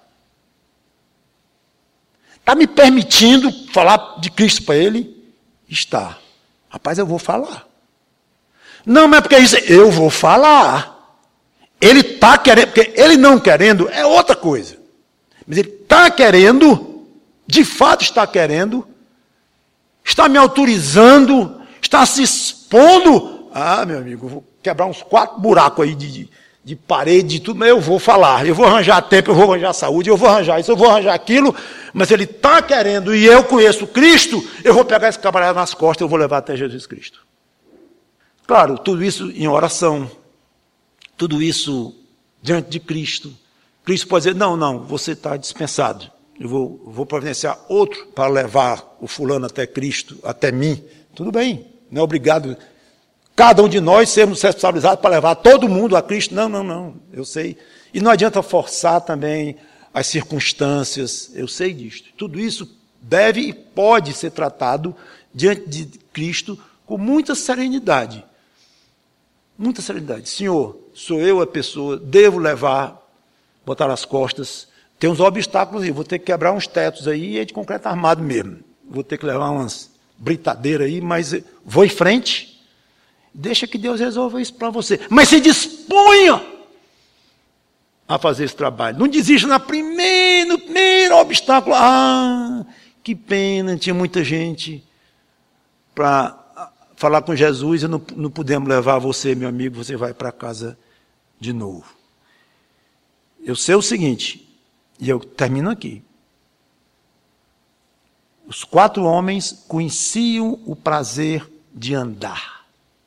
Está me permitindo falar de Cristo para ele? Está. Rapaz, eu vou falar. Não, mas é porque isso, eu vou falar. Ele está querendo, porque ele não querendo é outra coisa. Mas ele está querendo, de fato está querendo, está me autorizando, está se expondo. Ah, meu amigo, eu vou quebrar uns quatro buracos aí de, de, de parede, de tudo, mas eu vou falar, eu vou arranjar tempo, eu vou arranjar saúde, eu vou arranjar isso, eu vou arranjar aquilo, mas ele está querendo e eu conheço Cristo, eu vou pegar esse camarada nas costas, eu vou levar até Jesus Cristo. Claro, tudo isso em oração, tudo isso diante de Cristo, Cristo pode dizer, não, não, você está dispensado. Eu vou, vou providenciar outro para levar o fulano até Cristo, até mim. Tudo bem, não é obrigado cada um de nós sermos responsabilizados para levar todo mundo a Cristo. Não, não, não, eu sei. E não adianta forçar também as circunstâncias, eu sei disto. Tudo isso deve e pode ser tratado diante de Cristo com muita serenidade. Muita serenidade. Senhor, sou eu a pessoa, devo levar, botar as costas. Tem uns obstáculos aí, vou ter que quebrar uns tetos aí, é de concreto armado mesmo. Vou ter que levar umas britadeiras aí, mas vou em frente. Deixa que Deus resolva isso para você. Mas se disponha a fazer esse trabalho. Não desista na primeira, no primeiro obstáculo. Ah, que pena, tinha muita gente para falar com Jesus e não, não podemos levar você, meu amigo, você vai para casa de novo. Eu sei o seguinte, e eu termino aqui. Os quatro homens conheciam o prazer de andar.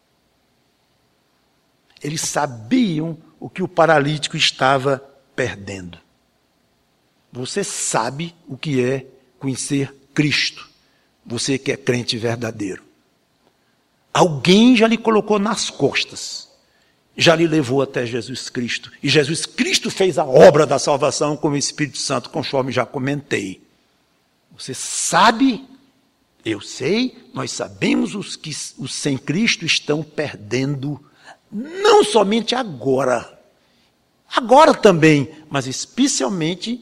Eles sabiam o que o paralítico estava perdendo. Você sabe o que é conhecer Cristo. Você que é crente verdadeiro. Alguém já lhe colocou nas costas. Já lhe levou até Jesus Cristo. E Jesus Cristo fez a obra da salvação com o Espírito Santo, conforme já comentei. Você sabe, eu sei, nós sabemos os que os sem Cristo estão perdendo, não somente agora, agora também, mas especialmente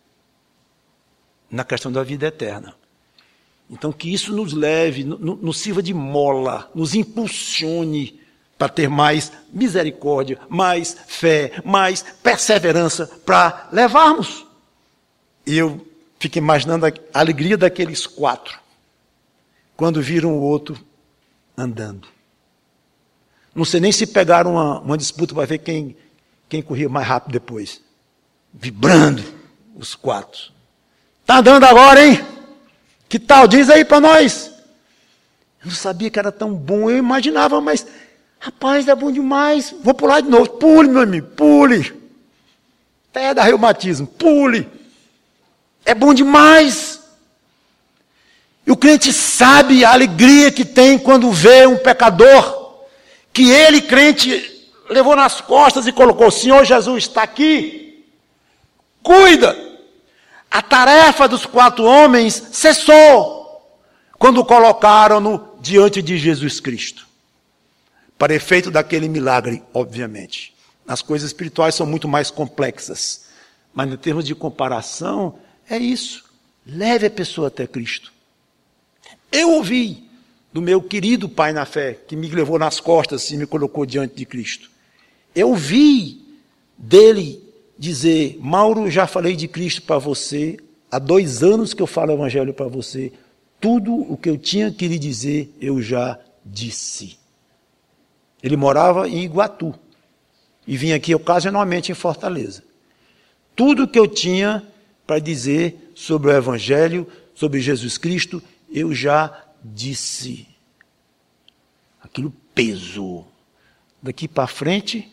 na questão da vida eterna. Então que isso nos leve, nos sirva de mola, nos impulsione para ter mais misericórdia, mais fé, mais perseverança para levarmos. E eu fico imaginando a alegria daqueles quatro, quando viram o outro andando. Não sei nem se pegaram uma, uma disputa para ver quem, quem corria mais rápido depois. Vibrando, os quatro. Está andando agora, hein? Que tal? Diz aí para nós. Eu não sabia que era tão bom, eu imaginava, mas, rapaz, é bom demais. Vou pular de novo. Pule, meu amigo, pule. Até dá reumatismo, pule. É bom demais. E o crente sabe a alegria que tem quando vê um pecador, que ele, crente, levou nas costas e colocou, Senhor Jesus está aqui, cuida. A tarefa dos quatro homens cessou quando colocaram-no diante de Jesus Cristo. Para efeito daquele milagre, obviamente. As coisas espirituais são muito mais complexas. Mas em termos de comparação, é isso. Leve a pessoa até Cristo. Eu ouvi do meu querido pai na fé, que me levou nas costas e me colocou diante de Cristo. Eu vi dele dizer, Mauro, já falei de Cristo para você, há dois anos que eu falo o evangelho para você, tudo o que eu tinha que lhe dizer, eu já disse. Ele morava em Iguatu e vinha aqui ocasionalmente em Fortaleza. Tudo o que eu tinha para dizer sobre o evangelho, sobre Jesus Cristo, eu já disse. Aquilo pesou. Daqui para frente,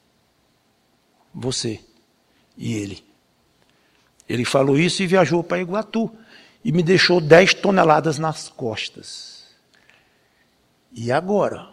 você e ele. Ele falou isso e viajou para Iguatu. E me deixou dez toneladas nas costas. E agora?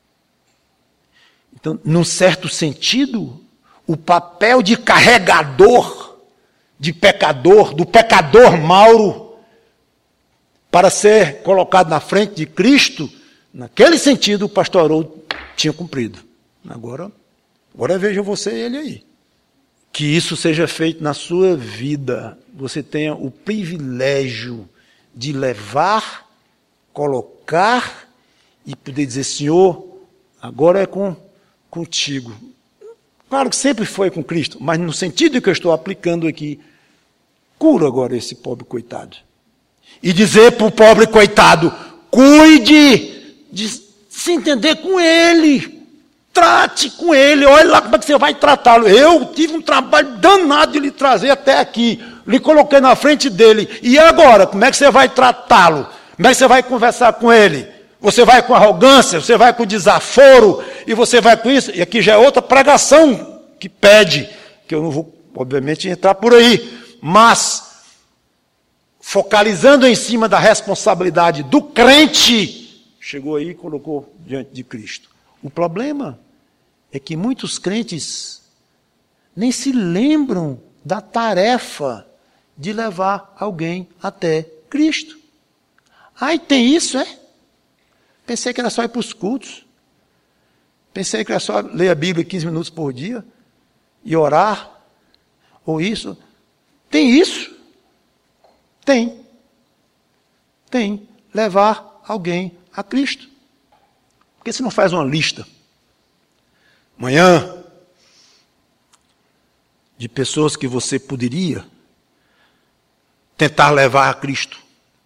Então, num certo sentido, o papel de carregador, de pecador, do pecador Mauro, para ser colocado na frente de Cristo, naquele sentido o pastor Haroldo tinha cumprido. Agora, agora veja você e ele aí. Que isso seja feito na sua vida. Você tenha o privilégio de levar, colocar e poder dizer, Senhor, agora é com, contigo. Claro que sempre foi com Cristo, mas no sentido que eu estou aplicando aqui, cura agora esse pobre coitado. E dizer para o pobre coitado, cuide de se entender com ele. Trate com ele, olha lá como é que você vai tratá-lo. Eu tive um trabalho danado de lhe trazer até aqui. Lhe coloquei na frente dele. E agora, como é que você vai tratá-lo? Como é que você vai conversar com ele? você vai com arrogância, você vai com desaforo, e você vai com isso, e aqui já é outra pregação que pede, que eu não vou, obviamente, entrar por aí, mas, focalizando em cima da responsabilidade do crente, chegou aí e colocou diante de Cristo. O problema é que muitos crentes nem se lembram da tarefa de levar alguém até Cristo. Ai, tem isso, é? Pensei que era só ir para os cultos. Pensei que era só ler a Bíblia quinze minutos por dia e orar. Ou isso. Tem isso? Tem. Tem. Levar alguém a Cristo. Por que você não faz uma lista? Amanhã, de pessoas que você poderia tentar levar a Cristo.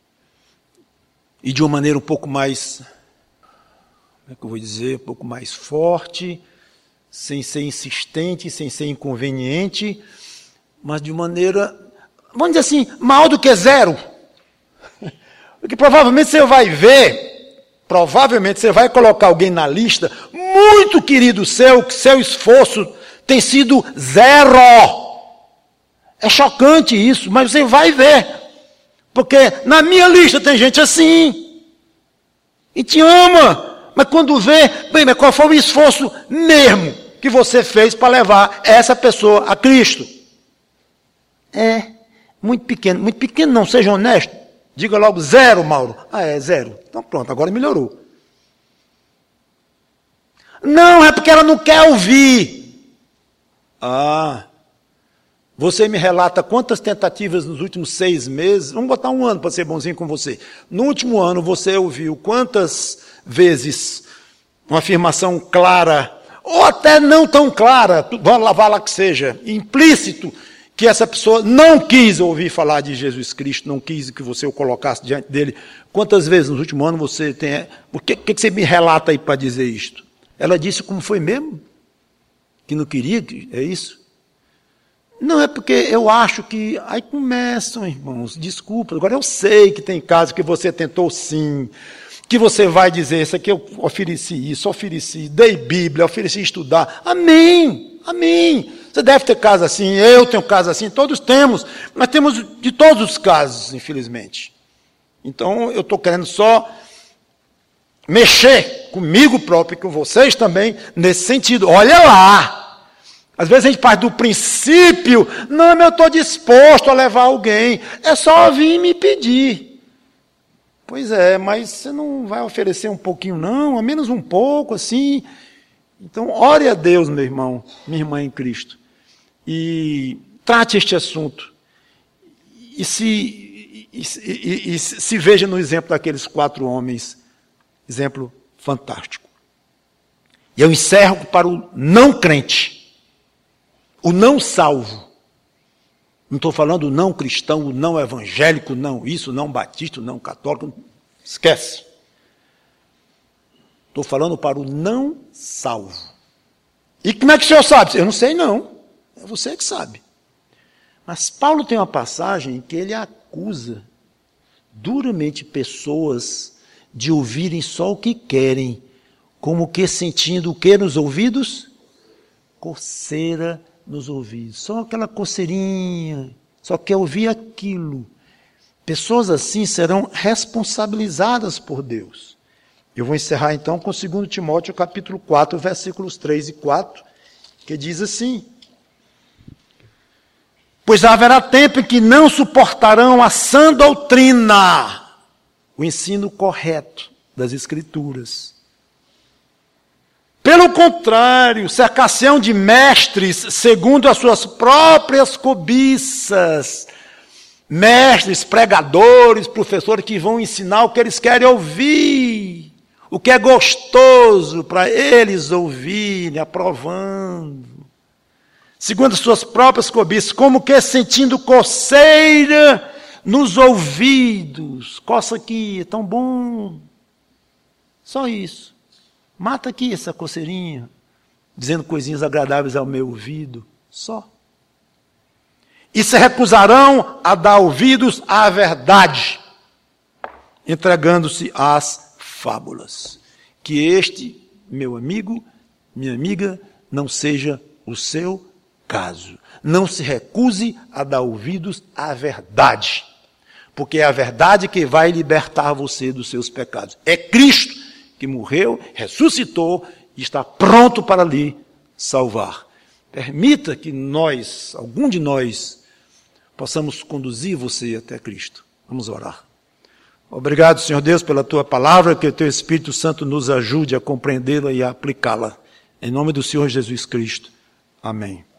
E de uma maneira um pouco mais, como é que eu vou dizer, um pouco mais forte, sem ser insistente, sem ser inconveniente, mas de maneira, vamos dizer assim, maior do que zero. Porque provavelmente você vai ver, provavelmente você vai colocar alguém na lista, muito querido seu, que seu esforço tem sido zero. É chocante isso, mas você vai ver. Porque na minha lista tem gente assim. E te ama. Mas quando vê, bem, mas qual foi o esforço mesmo que você fez para levar essa pessoa a Cristo? É muito pequeno. Muito pequeno não, seja honesto. Diga logo zero, Mauro. Ah, é zero. Então pronto, agora melhorou. Não, é porque ela não quer ouvir. Ah, você me relata quantas tentativas nos últimos seis meses, vamos botar um ano para ser bonzinho com você. No último ano você ouviu quantas vezes uma afirmação clara, ou até não tão clara, vamos lavar lá que seja, implícito, que essa pessoa não quis ouvir falar de Jesus Cristo, não quis que você o colocasse diante dele. Quantas vezes no último ano você tem... O que, que você me relata aí para dizer isto? Ela disse como foi mesmo? Que não queria, é isso? Não, é porque eu acho que... Aí começam, irmãos, desculpa, agora eu sei que tem casos que você tentou sim, que você vai dizer, isso aqui eu ofereci isso, ofereci, dei Bíblia, ofereci estudar. Amém, amém. Você deve ter casos assim, eu tenho casos assim, todos temos, mas temos de todos os casos, infelizmente. Então, eu estou querendo só mexer comigo próprio e com vocês também, nesse sentido. Olha lá! Às vezes a gente parte do princípio, não, mas eu estou disposto a levar alguém, é só vir me pedir. Pois é, mas você não vai oferecer um pouquinho não, a menos um pouco, assim. Então, ore a Deus, meu irmão, minha irmã em Cristo, e trate este assunto, e se, e, e, e, e se veja no exemplo daqueles quatro homens, exemplo fantástico. E eu encerro para o não crente, o não salvo. Não estou falando o não cristão, o não evangélico, não isso, não batista, não católico, esquece. Estou falando para o não salvo. E como é que o senhor sabe? Eu não sei não, é você que sabe. Mas Paulo tem uma passagem em que ele acusa duramente pessoas de ouvirem só o que querem, como que sentindo o que nos ouvidos? Coceira nos ouvidos, só aquela coceirinha, só quer ouvir aquilo. Pessoas assim serão responsabilizadas por Deus. Eu vou encerrar então com dois Timóteo capítulo quatro, versículos três e quatro, que diz assim: pois haverá tempo em que não suportarão a sã doutrina, o ensino correto das Escrituras. Pelo contrário, cercar-se-ão de mestres segundo as suas próprias cobiças. Mestres, pregadores, professores que vão ensinar o que eles querem ouvir. O que é gostoso para eles ouvirem, aprovando. Segundo as suas próprias cobiças, como que sentindo coceira nos ouvidos. Coça aqui, é tão bom. Só isso. Mata aqui essa coceirinha, dizendo coisinhas agradáveis ao meu ouvido, só. E se recusarão a dar ouvidos à verdade, entregando-se às fábulas. Que este, meu amigo, minha amiga, não seja o seu caso. Não se recuse a dar ouvidos à verdade, porque é a verdade que vai libertar você dos seus pecados. É Cristo que morreu, ressuscitou e está pronto para lhe salvar. Permita que nós, algum de nós, possamos conduzir você até Cristo. Vamos orar. Obrigado, Senhor Deus, pela Tua palavra, que o Teu Espírito Santo nos ajude a compreendê-la e a aplicá-la. Em nome do Senhor Jesus Cristo. Amém.